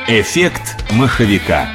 Эффект маховика.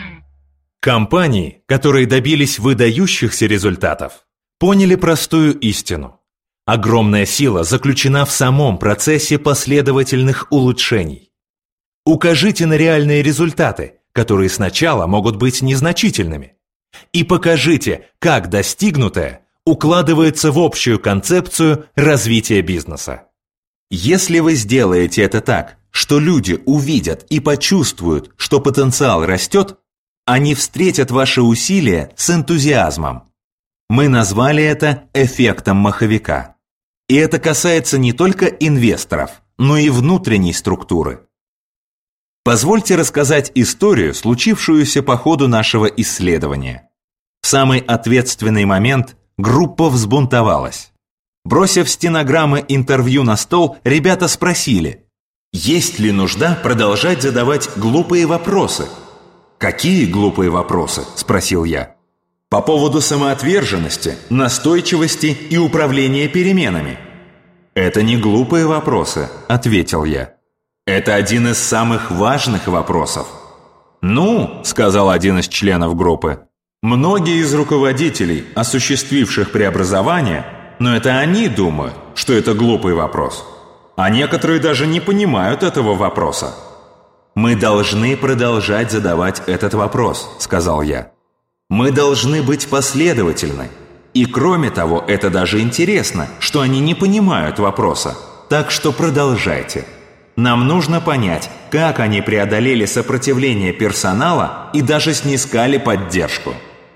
Компании, которые добились выдающихся результатов, поняли простую истину. Огромная сила заключена в самом процессе последовательных улучшений. Укажите на реальные результаты, которые сначала могут быть незначительными, и покажите, как достигнутое укладывается в общую концепцию развития бизнеса. Если вы сделаете это так, что люди увидят и почувствуют, что потенциал растет, они встретят ваши усилия с энтузиазмом. Мы назвали это эффектом маховика. И это касается не только инвесторов, но и внутренней структуры. Позвольте рассказать историю, случившуюся по ходу нашего исследования. В самый ответственный момент группа взбунтовалась. Бросив стенограммы интервью на стол, ребята спросили: есть ли нужда продолжать задавать глупые вопросы? «Какие глупые вопросы?» – спросил я. «По поводу самоотверженности, настойчивости и управления переменами». «Это не глупые вопросы», – ответил я. «Это один из самых важных вопросов». «Ну», – сказал один из членов группы, «многие из руководителей, осуществивших преобразование, но это они думают, что это глупый вопрос. А некоторые даже не понимают этого вопроса». «Мы должны продолжать задавать этот вопрос», – сказал я. «Мы должны быть последовательны. И кроме того, это даже интересно, что они не понимают вопроса. Так что продолжайте. Нам нужно понять, как они преодолели сопротивление персонала и даже снискали поддержку».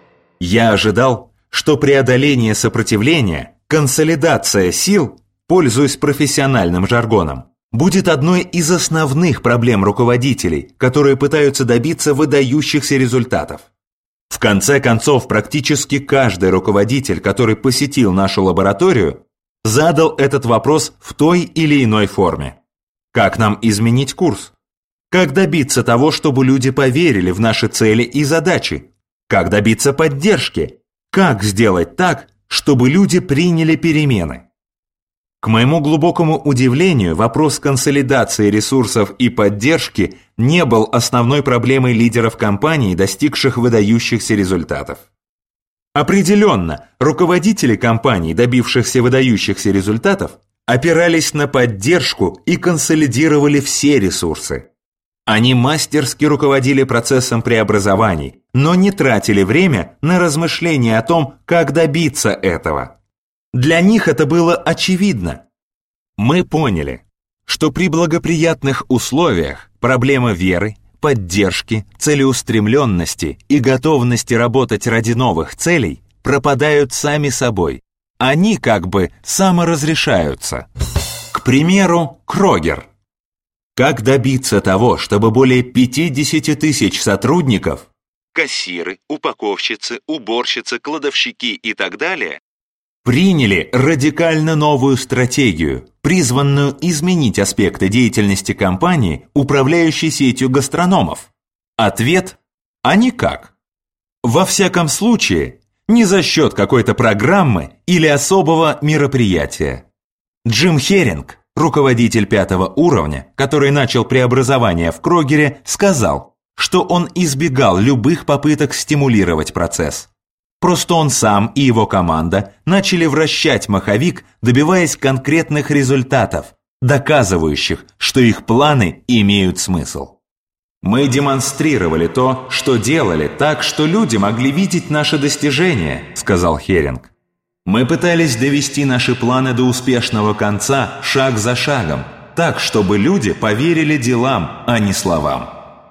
Я ожидал, что преодоление сопротивления, консолидация сил, пользуясь профессиональным жаргоном, будет одной из основных проблем руководителей, которые пытаются добиться выдающихся результатов. В конце концов, практически каждый руководитель, который посетил нашу лабораторию, задал этот вопрос в той или иной форме. Как нам изменить курс? Как добиться того, чтобы люди поверили в наши цели и задачи? Как добиться поддержки? Как сделать так, чтобы люди приняли перемены? К моему глубокому удивлению, вопрос консолидации ресурсов и поддержки не был основной проблемой лидеров компаний, достигших выдающихся результатов. Определенно, руководители компаний, добившихся выдающихся результатов, опирались на поддержку и консолидировали все ресурсы. Они мастерски руководили процессом преобразований, но не тратили время на размышления о том, как добиться этого. Для них это было очевидно. Мы поняли, что при благоприятных условиях проблема веры, поддержки, целеустремленности и готовности работать ради новых целей пропадают сами собой. Они как бы саморазрешаются. К примеру, Крогер. Как добиться того, чтобы более 50 тысяч сотрудников, кассиры, упаковщицы, уборщицы, кладовщики и так далее, приняли радикально новую стратегию, призванную изменить аспекты деятельности компании, управляющей сетью гастрономов? Ответ – а никак. Во всяком случае, не за счет какой-то программы или особого мероприятия. Джим Херинг, руководитель 5-го уровня, который начал преобразование в Крогере, сказал, что он избегал любых попыток стимулировать процесс. Просто он сам и его команда начали вращать маховик, добиваясь конкретных результатов, доказывающих, что их планы имеют смысл. Мы демонстрировали то, что делали так, что люди могли видеть наши достижения, сказал Херинг. Мы пытались довести наши планы до успешного конца шаг за шагом, так, чтобы люди поверили делам, а не словам.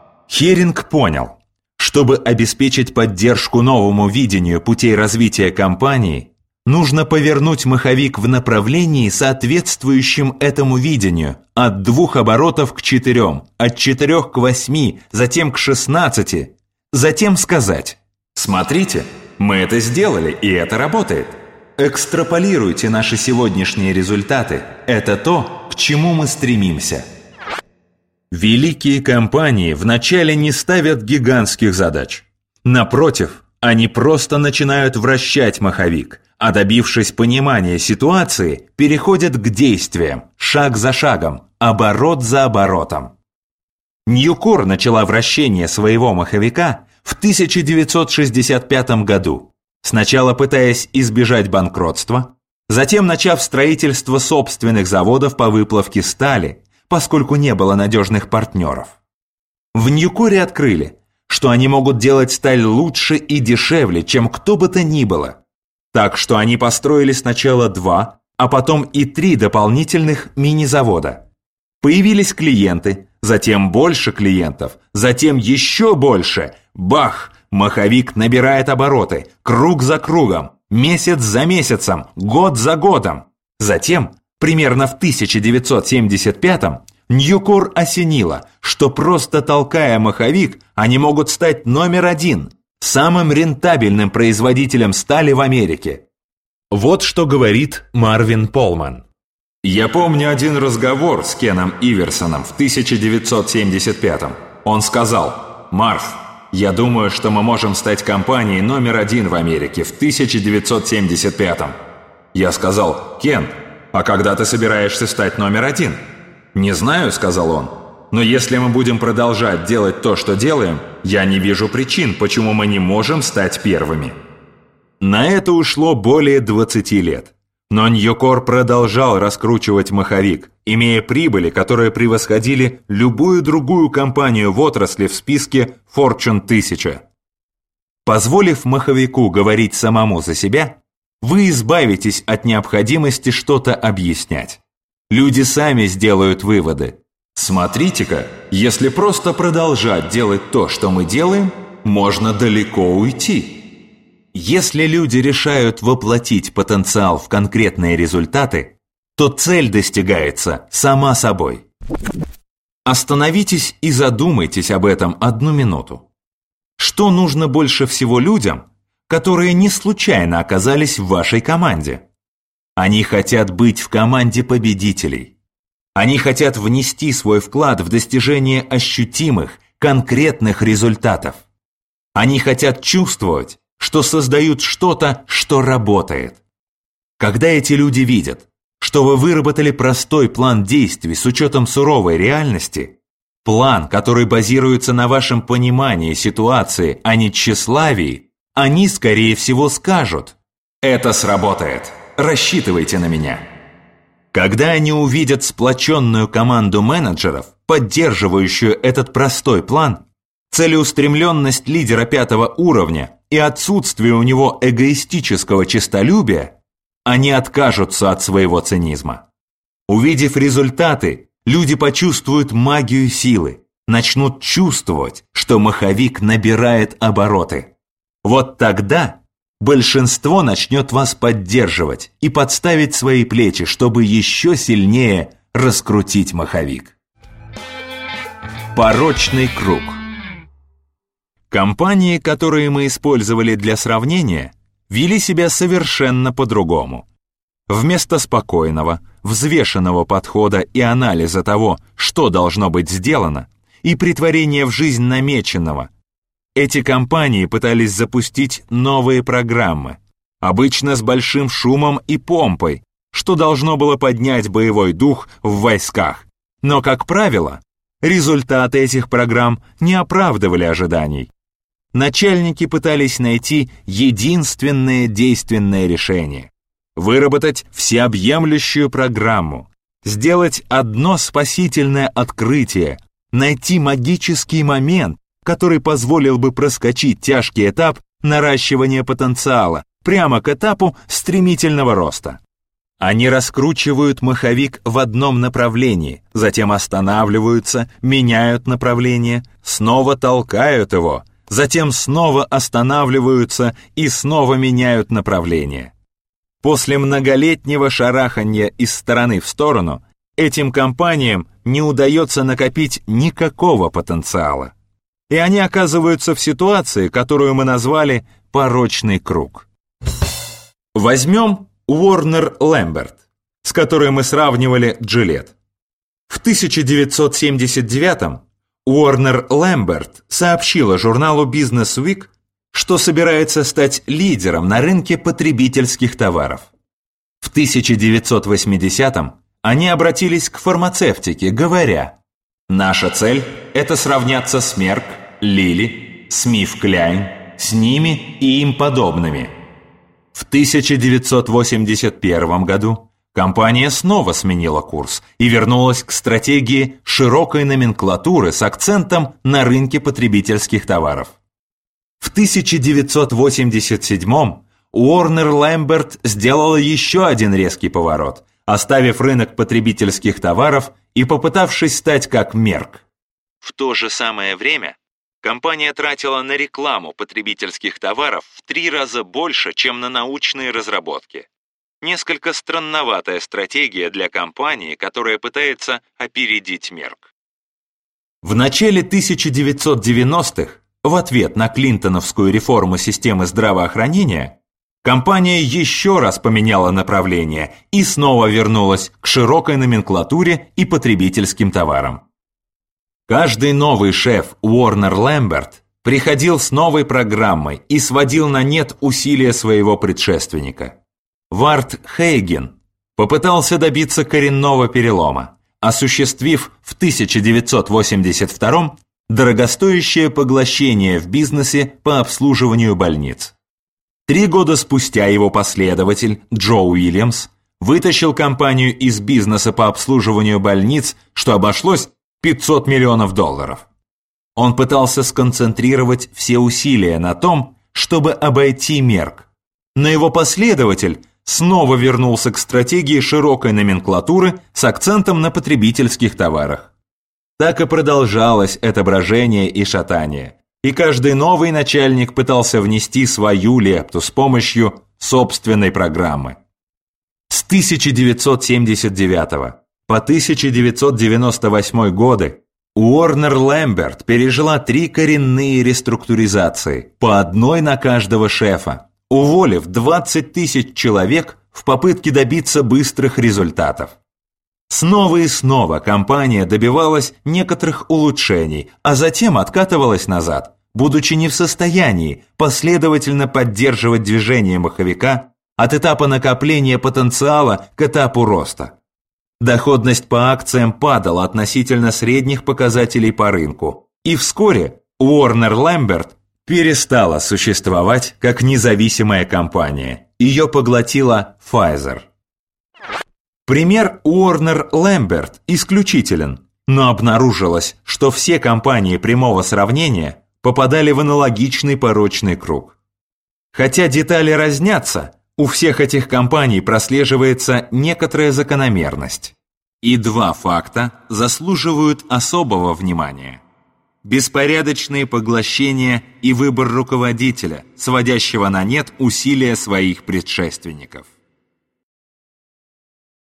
Херинг понял, чтобы обеспечить поддержку новому видению путей развития компании, нужно повернуть маховик в направлении, соответствующем этому видению, от 2 оборотов к 4, от 4 к 8, затем к 16, затем сказать: «Смотрите, мы это сделали, и это работает. Экстраполируйте наши сегодняшние результаты. Это то, к чему мы стремимся». Великие компании вначале не ставят гигантских задач. Напротив, они просто начинают вращать маховик, а добившись понимания ситуации, переходят к действиям, шаг за шагом, оборот за оборотом. Ньюкор начала вращение своего маховика в 1965 году, сначала пытаясь избежать банкротства, затем начав строительство собственных заводов по выплавке стали, поскольку не было надежных партнеров. В Ньюкоре открыли, что они могут делать сталь лучше и дешевле, чем кто бы то ни было. Так что они построили сначала 2, а потом и 3 дополнительных мини-завода. Появились клиенты, затем больше клиентов, затем еще больше. Бах! Маховик набирает обороты, круг за кругом, месяц за месяцем, год за годом. Затем, примерно в 1975-м, Ньюкор осенило, что просто толкая маховик, они могут стать номер 1, самым рентабельным производителем стали в Америке. Вот что говорит Марвин Полман. «Я помню один разговор с Кеном Иверсоном в 1975-м. Он сказал: «Марв, я думаю, что мы можем стать компанией номер 1 в Америке в 1975-м». Я сказал: «Кен, а когда ты собираешься стать номер 1? «Не знаю», — сказал он, «но если мы будем продолжать делать то, что делаем, я не вижу причин, почему мы не можем стать первыми». На это ушло более 20 лет. Но Ньюкор продолжал раскручивать маховик, имея прибыли, которые превосходили любую другую компанию в отрасли в списке Fortune 1000. Позволив маховику говорить самому за себя, вы избавитесь от необходимости что-то объяснять. Люди сами сделают выводы. Смотрите-ка, если просто продолжать делать то, что мы делаем, можно далеко уйти. Если люди решают воплотить потенциал в конкретные результаты, то цель достигается сама собой. Остановитесь и задумайтесь об этом 1 минуту. Что нужно больше всего людям, которые не случайно оказались в вашей команде? Они хотят быть в команде победителей. Они хотят внести свой вклад в достижение ощутимых, конкретных результатов. Они хотят чувствовать, что создают что-то, что работает. Когда эти люди видят, что вы выработали простой план действий с учетом суровой реальности, план, который базируется на вашем понимании ситуации, а не тщеславии, они, скорее всего, скажут: «Это сработает, рассчитывайте на меня». Когда они увидят сплоченную команду менеджеров, поддерживающую этот простой план, целеустремленность лидера 5-го уровня и отсутствие у него эгоистического честолюбия, они откажутся от своего цинизма. Увидев результаты, люди почувствуют магию силы, начнут чувствовать, что маховик набирает обороты. Вот тогда большинство начнет вас поддерживать и подставить свои плечи, чтобы еще сильнее раскрутить маховик. Порочный круг. Компании, которые мы использовали для сравнения, вели себя совершенно по-другому. Вместо спокойного, взвешенного подхода и анализа того, что должно быть сделано, и претворения в жизнь намеченного, эти компании пытались запустить новые программы, обычно с большим шумом и помпой, что должно было поднять боевой дух в войсках. Но, как правило, результаты этих программ не оправдывали ожиданий. Начальники пытались найти единственное действенное решение, выработать всеобъемлющую программу, сделать одно спасительное открытие, найти магический момент, который позволил бы проскочить тяжкий этап наращивания потенциала прямо к этапу стремительного роста. Они раскручивают маховик в одном направлении, затем останавливаются, меняют направление, снова толкают его, затем снова останавливаются и снова меняют направление. После многолетнего шараханья из стороны в сторону этим компаниям не удается накопить никакого потенциала. И они оказываются в ситуации, которую мы назвали «порочный круг». Возьмем Warner Lambert, с которой мы сравнивали Gillette. В 1979-м Warner Lambert сообщила журналу Business Week, что собирается стать лидером на рынке потребительских товаров. В 1980-м они обратились к фармацевтике, говоря: «Наша цель – это сравняться с Мерк, Лили, Смith-Кляйн, с ними и им подобными. В 1981 году компания снова сменила курс и вернулась к стратегии широкой номенклатуры с акцентом на рынке потребительских товаров. В 1987 Уорнер Лэмберт сделала еще один резкий поворот, оставив рынок потребительских товаров и попытавшись стать как Мерк. В то же самое время компания тратила на рекламу потребительских товаров в 3 раза больше, чем на научные разработки. Несколько странноватая стратегия для компании, которая пытается опередить Мерк. В начале 1990-х, в ответ на клинтоновскую реформу системы здравоохранения, компания еще раз поменяла направление и снова вернулась к широкой номенклатуре и потребительским товарам. Каждый новый шеф Уорнер Лэмберт приходил с новой программой и сводил на нет усилия своего предшественника. Вард Хейген попытался добиться коренного перелома, осуществив в 1982 дорогостоящее поглощение в бизнесе по обслуживанию больниц. 3 года спустя его последователь Джо Уильямс вытащил компанию из бизнеса по обслуживанию больниц, что обошлось $500 миллионов. Он пытался сконцентрировать все усилия на том, чтобы обойти Мерк. Но его последователь снова вернулся к стратегии широкой номенклатуры с акцентом на потребительских товарах. Так и продолжалось это брожение и шатание. И каждый новый начальник пытался внести свою лепту с помощью собственной программы. С 1979 по 1998 годы Уорнер Лэмберт пережила 3 коренные реструктуризации, по одной на каждого шефа, уволив 20 тысяч человек в попытке добиться быстрых результатов. Снова и снова компания добивалась некоторых улучшений, а затем откатывалась назад, будучи не в состоянии последовательно поддерживать движение маховика от этапа накопления потенциала к этапу роста. Доходность по акциям падала относительно средних показателей по рынку, и вскоре Уорнер Лэмберт перестала существовать как независимая компания. Ее поглотила Pfizer. Пример Уорнер Лэмберт исключителен, но обнаружилось, что все компании прямого сравнения попадали в аналогичный порочный круг. Хотя детали разнятся, у всех этих компаний прослеживается некоторая закономерность. И 2 факта заслуживают особого внимания. Беспорядочные поглощения и выбор руководителя, сводящего на нет усилия своих предшественников.